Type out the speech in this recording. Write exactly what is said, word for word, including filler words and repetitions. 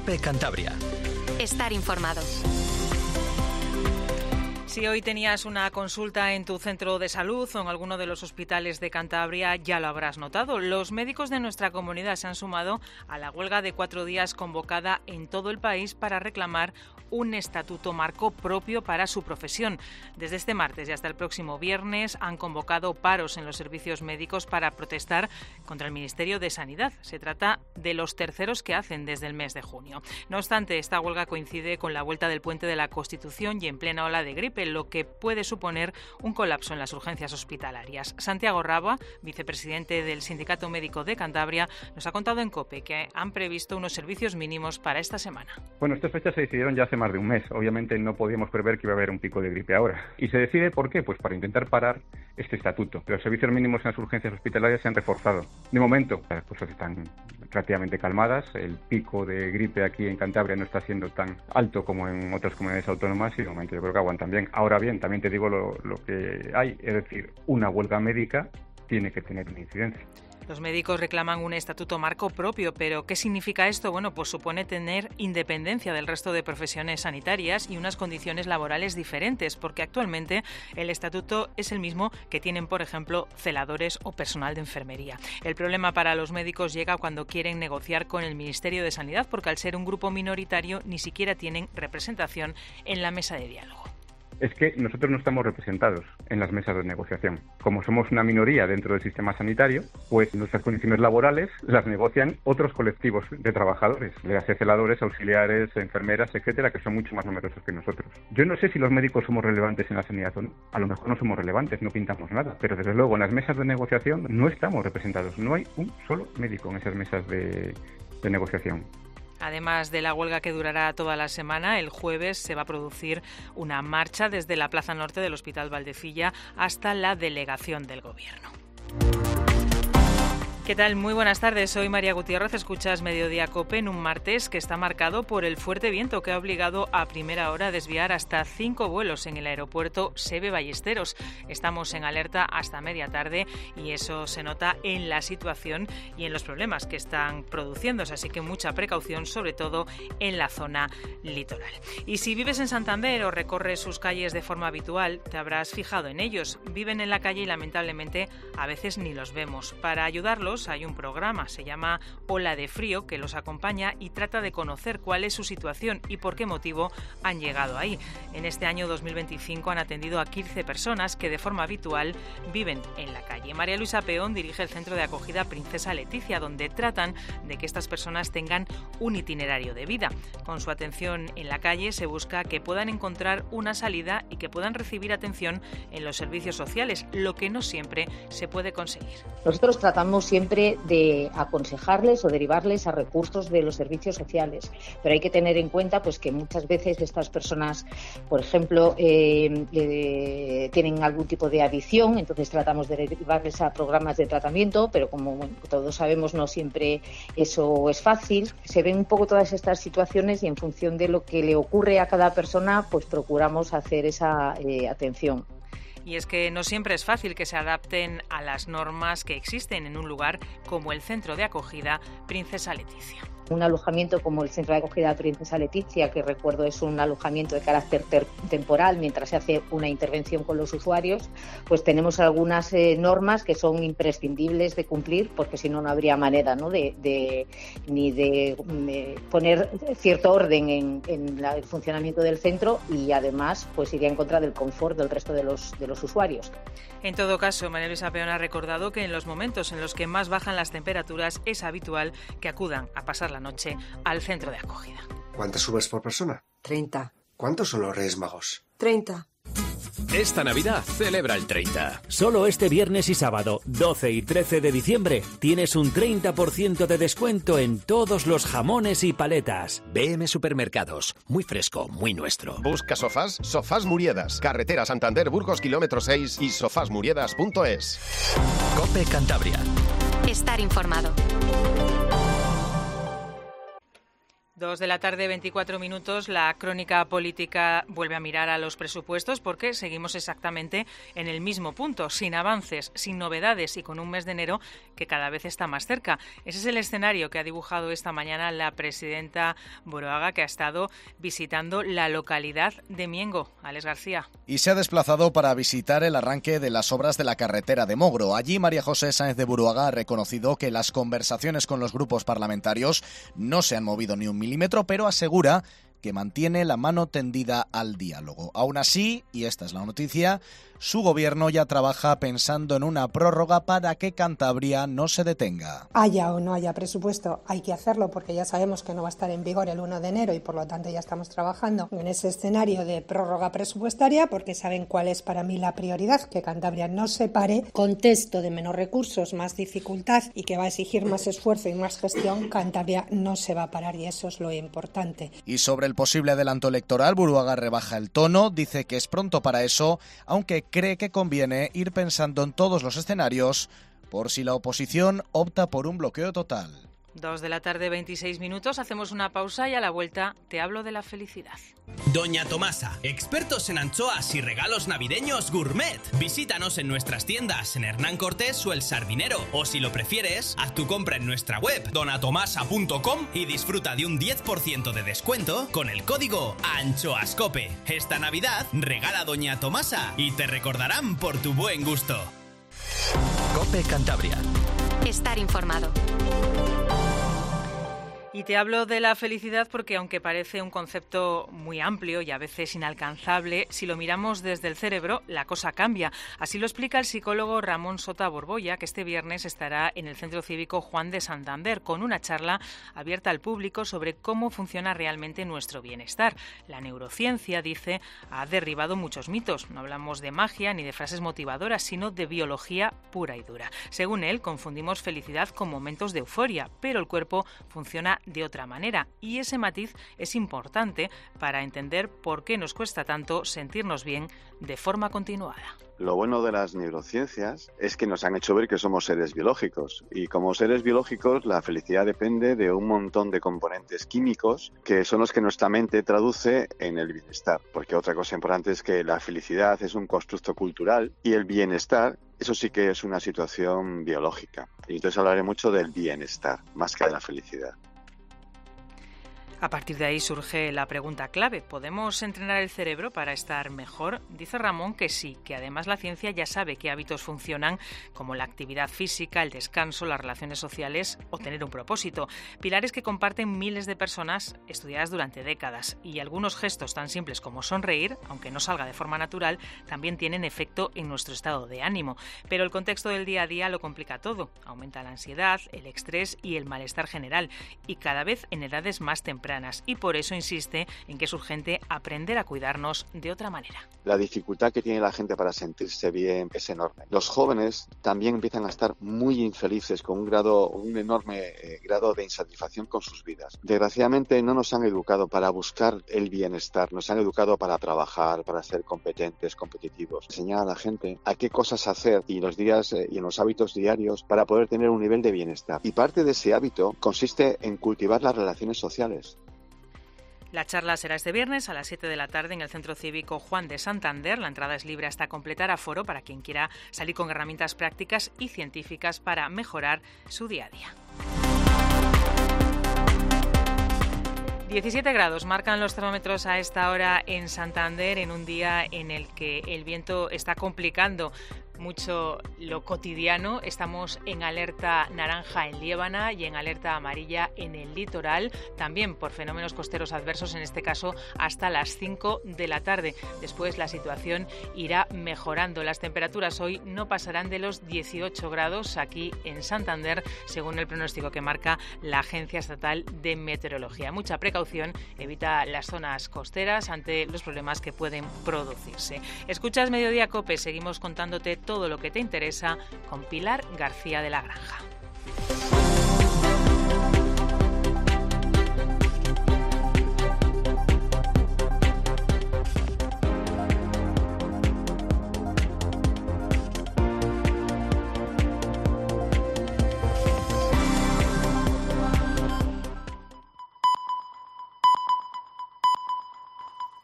COPE Cantabria. Estar informado. Si hoy tenías una consulta en tu centro de salud o en alguno de los hospitales de Cantabria, ya lo habrás notado. Los médicos de nuestra comunidad se han sumado a la huelga de cuatro días convocada en todo el país para reclamar un estatuto marco propio para su profesión. Desde este martes y hasta el próximo viernes han convocado paros en los servicios médicos para protestar contra el Ministerio de Sanidad. Se trata de los terceros que hacen desde el mes de junio. No obstante, esta huelga coincide con la vuelta del puente de la Constitución y en plena ola de gripe, lo que puede suponer un colapso en las urgencias hospitalarias. Santiago Raba, vicepresidente del Sindicato Médico de Cantabria, nos ha contado en COPE que han previsto unos servicios mínimos para esta semana. Bueno, estas fechas se decidieron ya hace más de un mes. Obviamente no podíamos prever que iba a haber un pico de gripe ahora. ¿Y se decide por qué? Pues para intentar parar este estatuto. Los servicios mínimos en las urgencias hospitalarias se han reforzado. De momento, las cosas están relativamente calmadas. El pico de gripe aquí en Cantabria no está siendo tan alto como en otras comunidades autónomas y de momento yo creo que aguantan bien. Ahora bien, también te digo lo, lo que hay, es decir, una huelga médica tiene que tener una incidencia. Los médicos reclaman un estatuto marco propio, pero ¿qué significa esto? Bueno, pues supone tener independencia del resto de profesiones sanitarias y unas condiciones laborales diferentes, porque actualmente el estatuto es el mismo que tienen, por ejemplo, celadores o personal de enfermería. El problema para los médicos llega cuando quieren negociar con el Ministerio de Sanidad, porque al ser un grupo minoritario ni siquiera tienen representación en la mesa de diálogo. Es que nosotros no estamos representados en las mesas de negociación. Como somos una minoría dentro del sistema sanitario, pues nuestras condiciones laborales las negocian otros colectivos de trabajadores, de celadores, auxiliares, enfermeras, etcétera, que son mucho más numerosos que nosotros. Yo no sé si los médicos somos relevantes en la sanidad o no. A lo mejor no somos relevantes, no pintamos nada, pero desde luego en las mesas de negociación no estamos representados. No hay un solo médico en esas mesas de, de negociación. Además de la huelga que durará toda la semana, el jueves se va a producir una marcha desde la Plaza Norte del Hospital Valdecilla hasta la delegación del Gobierno. ¿Qué tal? Muy buenas tardes, soy María Gutiérrez, escuchas Mediodía COPE en un martes que está marcado por el fuerte viento que ha obligado a primera hora a desviar hasta cinco vuelos en el aeropuerto Seve Ballesteros. Estamos en alerta hasta media tarde y eso se nota en la situación y en los problemas que están produciéndose, así que mucha precaución, sobre todo en la zona litoral. Y si vives en Santander o recorres sus calles de forma habitual, te habrás fijado en ellos. Viven en la calle y lamentablemente a veces ni los vemos. Para ayudarlos hay un programa, se llama Ola de Frío, que los acompaña y trata de conocer cuál es su situación y por qué motivo han llegado ahí. En este año dos mil veinticinco han atendido a quince personas que de forma habitual viven en la calle. María Luisa Peón dirige el centro de acogida Princesa Leticia, donde tratan de que estas personas tengan un itinerario de vida. Con su atención en la calle se busca que puedan encontrar una salida y que puedan recibir atención en los servicios sociales, lo que no siempre se puede conseguir. Nosotros tratamos siempre de aconsejarles o derivarles a recursos de los servicios sociales, pero hay que tener en cuenta pues que muchas veces estas personas, por ejemplo, eh, eh, tienen algún tipo de adicción, entonces tratamos de derivarles a programas de tratamiento, pero como bueno, todos sabemos no siempre eso es fácil. Se ven un poco todas estas situaciones y en función de lo que le ocurre a cada persona, pues procuramos hacer esa eh, atención. Y es que no siempre es fácil que se adapten a las normas que existen en un lugar como el centro de acogida Princesa Leticia. Un alojamiento como el Centro de Acogida Princesa Leticia, que recuerdo es un alojamiento de carácter ter- temporal mientras se hace una intervención con los usuarios, pues tenemos algunas eh, normas que son imprescindibles de cumplir, porque si no, no habría manera, ¿no? de, de ni de, de poner cierto orden en, en la, el funcionamiento del centro y además pues iría en contra del confort del resto de los, de los usuarios. En todo caso, María Luisa Peón ha recordado que en los momentos en los que más bajan las temperaturas es habitual que acudan a pasar la noche al centro de acogida. ¿Cuántas subes por persona? treinta. ¿Cuántos son los Reyes Magos? treinta. Esta Navidad celebra el treinta. Solo este viernes y sábado, doce y trece de diciembre, tienes un treinta por ciento de descuento en todos los jamones y paletas. B M Supermercados, muy fresco, muy nuestro. Busca sofás, Sofás Muriedas, carretera Santander, Burgos, kilómetro seis y sofás muriedas punto es. COPE Cantabria. Estar informado. Dos de la tarde, veinticuatro minutos. La crónica política vuelve a mirar a los presupuestos porque seguimos exactamente en el mismo punto, sin avances, sin novedades y con un mes de enero que cada vez está más cerca. Ese es el escenario que ha dibujado esta mañana la presidenta Buruaga, que ha estado visitando la localidad de Miengo. Alex García. Y se ha desplazado para visitar el arranque de las obras de la carretera de Mogro. Allí María José Sáenz de Buruaga ha reconocido que las conversaciones con los grupos parlamentarios no se han movido ni un milímetro, pero asegura que mantiene la mano tendida al diálogo. Aún así, y esta es la noticia, su gobierno ya trabaja pensando en una prórroga para que Cantabria no se detenga. Haya o no haya presupuesto, hay que hacerlo porque ya sabemos que no va a estar en vigor el uno de enero y por lo tanto ya estamos trabajando en ese escenario de prórroga presupuestaria porque saben cuál es para mí la prioridad, que Cantabria no se pare. Contexto de menos recursos, más dificultad y que va a exigir más esfuerzo y más gestión, Cantabria no se va a parar y eso es lo importante. Y sobre el posible adelanto electoral, Buruaga rebaja el tono, dice que es pronto para eso, aunque cree que conviene ir pensando en todos los escenarios por si la oposición opta por un bloqueo total. Dos de la tarde, veintiséis minutos. Hacemos una pausa y a la vuelta te hablo de la felicidad. Doña Tomasa, expertos en anchoas y regalos navideños gourmet. Visítanos en nuestras tiendas en Hernán Cortés o El Sardinero. O si lo prefieres, haz tu compra en nuestra web donatomasa punto com y disfruta de un diez por ciento de descuento con el código ANCHOASCOPE. Esta Navidad regala Doña Tomasa y te recordarán por tu buen gusto. COPE Cantabria. Estar informado. Y te hablo de la felicidad porque, aunque parece un concepto muy amplio y a veces inalcanzable, si lo miramos desde el cerebro, la cosa cambia. Así lo explica el psicólogo Ramón Sota Borbolla, que este viernes estará en el Centro Cívico Juan de Santander con una charla abierta al público sobre cómo funciona realmente nuestro bienestar. La neurociencia, dice, ha derribado muchos mitos. No hablamos de magia ni de frases motivadoras, sino de biología pura y dura. Según él, confundimos felicidad con momentos de euforia, pero el cuerpo funciona de otra manera y ese matiz es importante para entender por qué nos cuesta tanto sentirnos bien de forma continuada. Lo bueno de las neurociencias es que nos han hecho ver que somos seres biológicos y como seres biológicos la felicidad depende de un montón de componentes químicos que son los que nuestra mente traduce en el bienestar, porque otra cosa importante es que la felicidad es un constructo cultural y el bienestar, eso sí que es una situación biológica. Y entonces hablaré mucho del bienestar más que de la felicidad. A partir de ahí surge la pregunta clave. ¿Podemos entrenar el cerebro para estar mejor? Dice Ramón que sí, que además la ciencia ya sabe qué hábitos funcionan, como la actividad física, el descanso, las relaciones sociales o tener un propósito. Pilares que comparten miles de personas estudiadas durante décadas. Y algunos gestos tan simples como sonreír, aunque no salga de forma natural, también tienen efecto en nuestro estado de ánimo. Pero el contexto del día a día lo complica todo. Aumenta la ansiedad, el estrés y el malestar general. Y cada vez en edades más tempranas. Y por eso insiste en que es urgente aprender a cuidarnos de otra manera. La dificultad que tiene la gente para sentirse bien es enorme. Los jóvenes también empiezan a estar muy infelices con un grado, un enorme eh, grado de insatisfacción con sus vidas. Desgraciadamente no nos han educado para buscar el bienestar, nos han educado para trabajar, para ser competentes, competitivos. Enseñar a la gente a qué cosas hacer y los días eh, y en los hábitos diarios para poder tener un nivel de bienestar. Y parte de ese hábito consiste en cultivar las relaciones sociales. La charla será este viernes a las siete de la tarde en el Centro Cívico Juan de Santander. La entrada es libre hasta completar aforo para quien quiera salir con herramientas prácticas y científicas para mejorar su día a día. diecisiete grados marcan los termómetros a esta hora en Santander, en un día en el que el viento está complicando mucho lo cotidiano. Estamos en alerta naranja en Liébana y en alerta amarilla en el litoral, también por fenómenos costeros adversos, en este caso hasta las cinco de la tarde. Después la situación irá mejorando. Las temperaturas hoy no pasarán de los dieciocho grados aquí en Santander, según el pronóstico que marca la Agencia Estatal de Meteorología. Mucha precaución, evita las zonas costeras ante los problemas que pueden producirse. Escuchas Mediodía COPE, seguimos contándote todo lo que te interesa con Pilar García de la Granja.